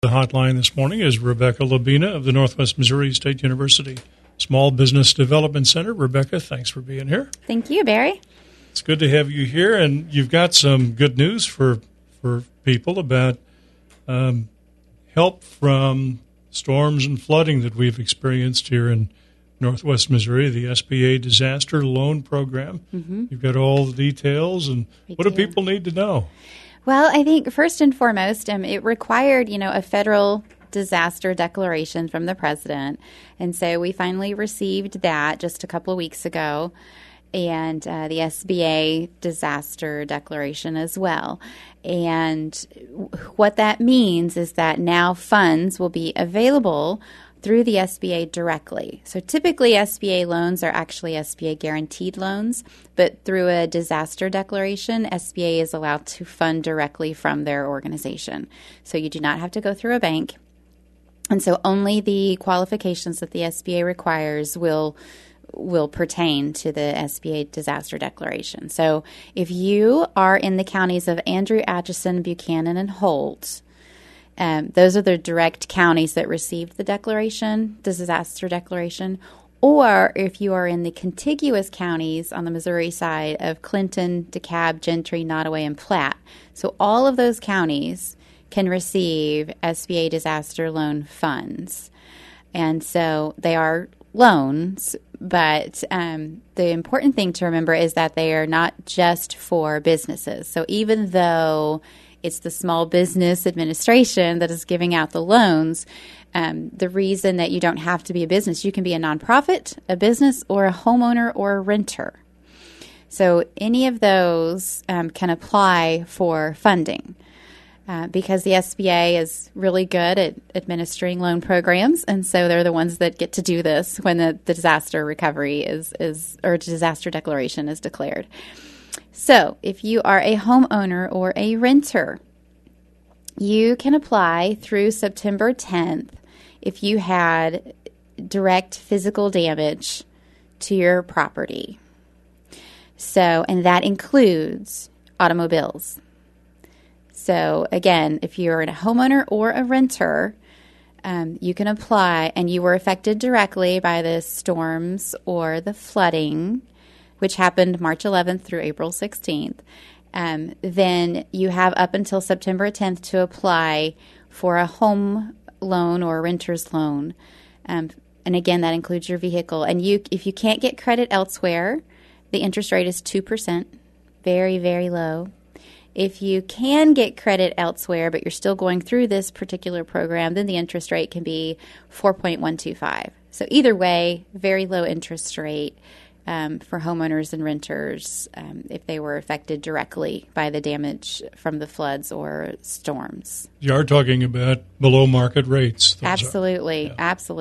The hotline this morning is Rebecca Labina of the Northwest Missouri State University Small Business Development Center. Rebecca, thanks for being here. Thank you, Barry. It's good to have you here, and you've got some good news for people about help from storms and flooding that we've experienced here in Northwest Missouri, the SBA Disaster Loan Program. Mm-hmm. You've got all the details, and what do people need to know? Well, I think first and foremost, it required, a federal disaster declaration from the president. And so we finally received that just a couple of weeks ago, and the SBA disaster declaration as well. And what that means is that now funds will be available through the SBA directly. So typically SBA loans are actually SBA guaranteed loans, but through a disaster declaration, SBA is allowed to fund directly from their organization. So you do not have to go through a bank. And so only the qualifications that the SBA requires will pertain to the SBA disaster declaration. So if you are in the counties of Andrew, Atchison, Buchanan, and Holt, those are the direct counties that received the disaster declaration. Or if you are in the contiguous counties on the Missouri side of Clinton, DeKalb, Gentry, Nottoway, and Platte. So all of those counties can receive SBA disaster loan funds. And so they are loans, but the important thing to remember is that they are not just for businesses. So even though it's the Small Business Administration that is giving out the loans, the reason that you don't have to be a business, you can be a nonprofit, a business, or a homeowner or a renter. So any of those can apply for funding because the SBA is really good at administering loan programs, and so they're the ones that get to do this when the disaster recovery or disaster declaration is declared. So if you are a homeowner or a renter, you can apply through September 10th if you had direct physical damage to your property. So, and that includes automobiles. So again, if you're a homeowner or a renter, you can apply, and you were affected directly by the storms or the flooding, which happened March 11th through April 16th, then you have up until September 10th to apply for a home loan or a renter's loan. And again, that includes your vehicle. And if you can't get credit elsewhere, the interest rate is 2%, very, very low. If you can get credit elsewhere, but you're still going through this particular program, then the interest rate can be 4.125. So either way, very low interest rate for homeowners and renters if they were affected directly by the damage from the floods or storms. You are talking about below market rates. Absolutely.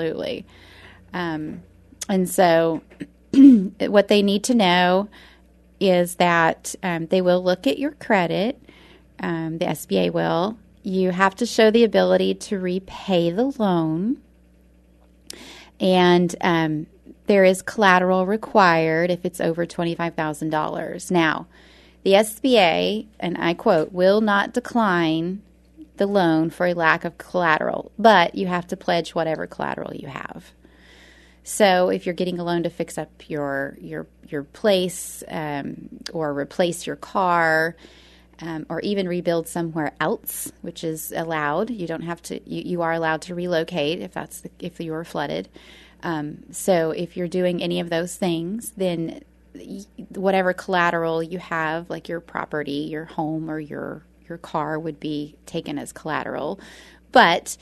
And so what they need to know is that they will look at your credit. The SBA will. You have to show the ability to repay the loan. And there is collateral required if it's over $25,000. Now, the SBA, and I quote, will not decline the loan for a lack of collateral, but you have to pledge whatever collateral you have. So if you're getting a loan to fix up your place or replace your car or even rebuild somewhere else, which is allowed, you don't have to. You are allowed to relocate if you were flooded. So if you're doing any of those things, then whatever collateral you have, like your property, your home, or your car, would be taken as collateral. But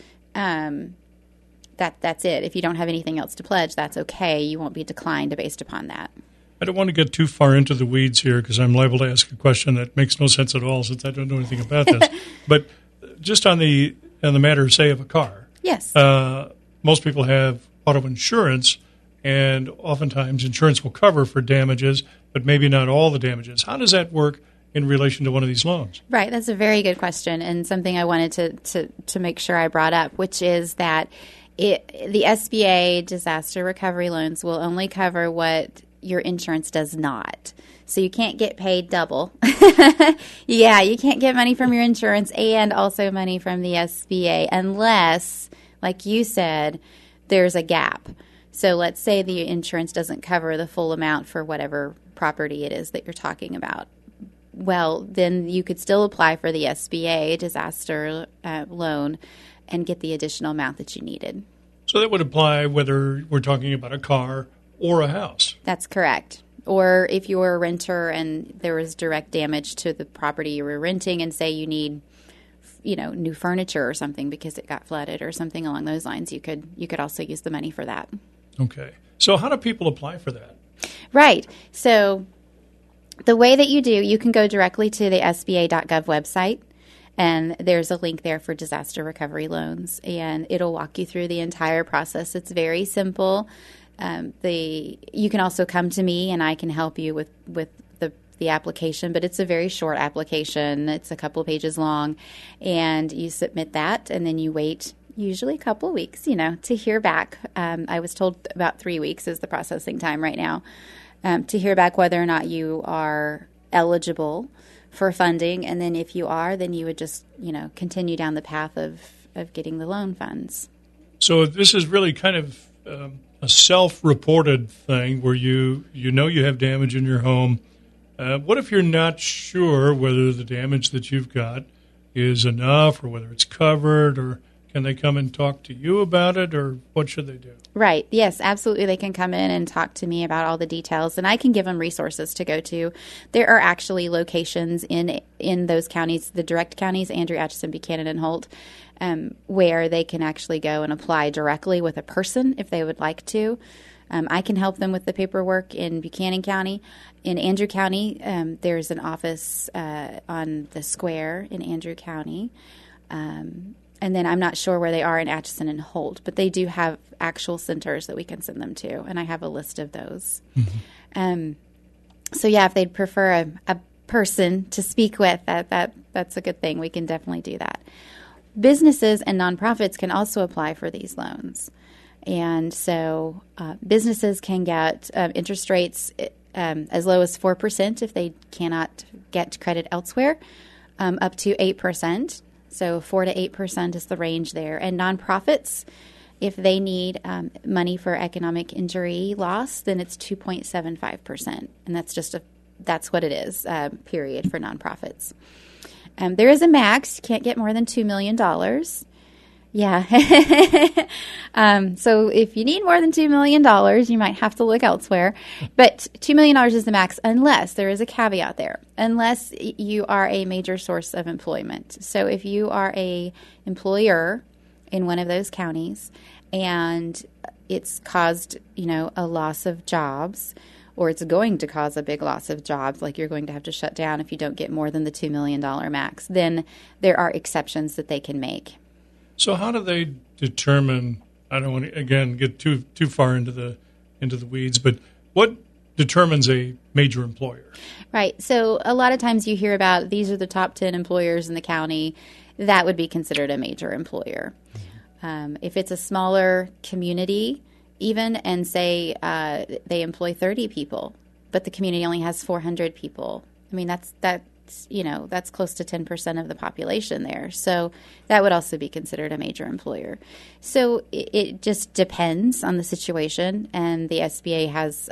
that's it. If you don't have anything else to pledge, that's okay. You won't be declined based upon that. I don't want to get too far into the weeds here because I'm liable to ask a question that makes no sense at all since I don't know anything about this. But just on the matter, say, of a car. Yes. Most people have auto insurance, and oftentimes insurance will cover for damages, but maybe not all the damages. How does that work in relation to one of these loans? Right. That's a very good question, and something I wanted to make sure I brought up, which is that the SBA disaster recovery loans will only cover what your insurance does not. So you can't get paid double. Yeah, you can't get money from your insurance and also money from the SBA unless, like you said, there's a gap. So let's say the insurance doesn't cover the full amount for whatever property it is that you're talking about. Well, then you could still apply for the SBA disaster loan and get the additional amount that you needed. So that would apply whether we're talking about a car or a house. That's correct. Or if you were a renter and there was direct damage to the property you were renting and say you need, new furniture or something because it got flooded or something along those lines, you could also use the money for that. Okay. So how do people apply for that? Right. So the way that you can go directly to the SBA.gov website, and there's a link there for disaster recovery loans, and it'll walk you through the entire process. It's very simple. You can also come to me, and I can help you with the application, but it's a very short application. It's a couple of pages long, and you submit that, and then you wait usually a couple of weeks, to hear back. I was told about 3 weeks is the processing time right now, to hear back whether or not you are eligible for funding. And then if you are, then you would just, continue down the path of getting the loan funds. So this is really kind of a self-reported thing where you have damage in your home. What if you're not sure whether the damage that you've got is enough or whether it's covered, or can they come and talk to you about it, or what should they do? Right. Yes, absolutely. They can come in and talk to me about all the details, and I can give them resources to go to. There are actually locations in those counties, the direct counties, Andrew, Atchison, Buchanan, and Holt, where they can actually go and apply directly with a person if they would like to. I can help them with the paperwork in Buchanan County. In Andrew County, there's an office on the square in Andrew County. And then I'm not sure where they are in Atchison and Holt, but they do have actual centers that we can send them to, and I have a list of those. Mm-hmm. So, yeah, if they'd prefer a person to speak with, that's a good thing. We can definitely do that. Businesses and nonprofits can also apply for these loans. And so businesses can get interest rates as low as 4% if they cannot get credit elsewhere, up to 8%. So 4 to 8% is the range there. And nonprofits, if they need money for economic injury loss, then it's 2.75%. And that's what it is, period, for nonprofits. There is a max. You can't get more than $2 million. Yeah. So if you need more than $2 million, you might have to look elsewhere. But $2 million is the max, unless there is a caveat there, unless you are a major source of employment. So if you are a employer in one of those counties and it's caused, a loss of jobs, or it's going to cause a big loss of jobs, like you're going to have to shut down if you don't get more than the $2 million max, then there are exceptions that they can make. So how do they determine? I don't want to again get too far into the weeds, but what determines a major employer? Right. So a lot of times you hear about these are the top 10 employers in the county. That would be considered a major employer. If it's a smaller community, even, and say they employ 30 people, but the community only has 400 people. I mean, that's close to 10% of the population there. So that would also be considered a major employer. So it just depends on the situation, and the SBA has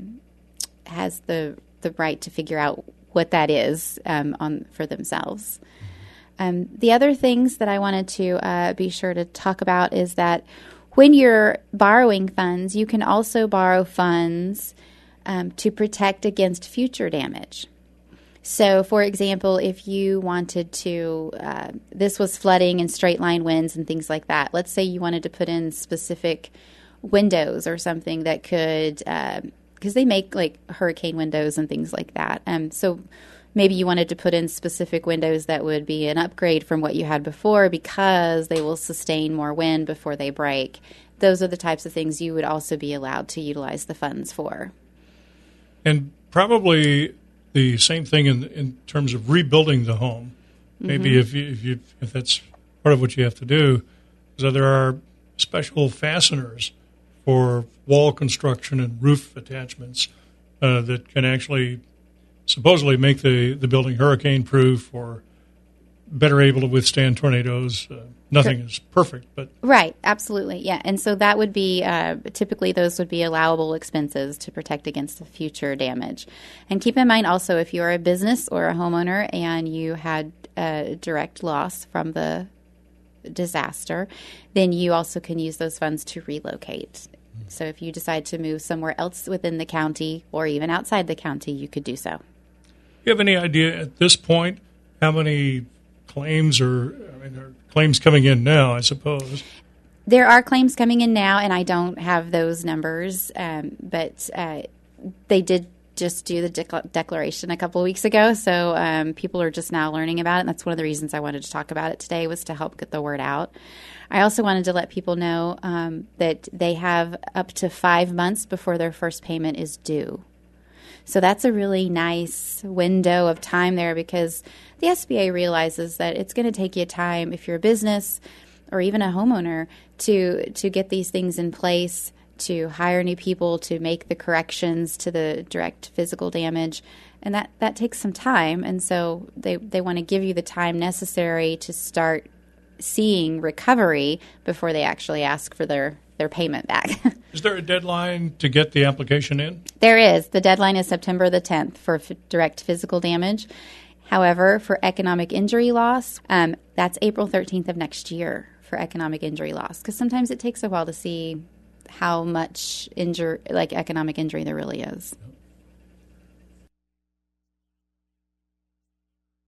the right to figure out what that is for themselves. The other things that I wanted to be sure to talk about is that when you're borrowing funds, you can also borrow funds to protect against future damage. So, for example, if you wanted to, this was flooding and straight line winds and things like that. Let's say you wanted to put in specific windows or something that could, because they make like hurricane windows and things like that. So maybe you wanted to put in specific windows that would be an upgrade from what you had before because they will sustain more wind before they break. Those are the types of things you would also be allowed to utilize the funds for. And probably the same thing in terms of rebuilding the home. Maybe if that's part of what you have to do, so there are special fasteners for wall construction and roof attachments that can actually supposedly make the building hurricane proof or better able to withstand tornadoes. Nothing is perfect, but right, absolutely, yeah. And so that would be typically those would be allowable expenses to protect against the future damage. And keep in mind also, if you're a business or a homeowner and you had direct loss from the disaster, then you also can use those funds to relocate. So if you decide to move somewhere else within the county or even outside the county, you could do so. You have any idea at this point how many claims are claims coming in now, I suppose? There are claims coming in now, and I don't have those numbers, but they did just do the declaration a couple of weeks ago, so people are just now learning about it, and that's one of the reasons I wanted to talk about it today, was to help get the word out. I also wanted to let people know that they have up to 5 months before their first payment is due. So that's a really nice window of time there, because the SBA realizes that it's going to take you time, if you're a business or even a homeowner, to get these things in place, to hire new people, to make the corrections to the direct physical damage. And that takes some time. And so they want to give you the time necessary to start seeing recovery before they actually ask for their payment back. Is there a deadline to get the application in? There is. The deadline is September the 10th for direct physical damage. However, for economic injury loss, that's April 13th of next year for economic injury loss, because sometimes it takes a while to see how much economic injury there really is.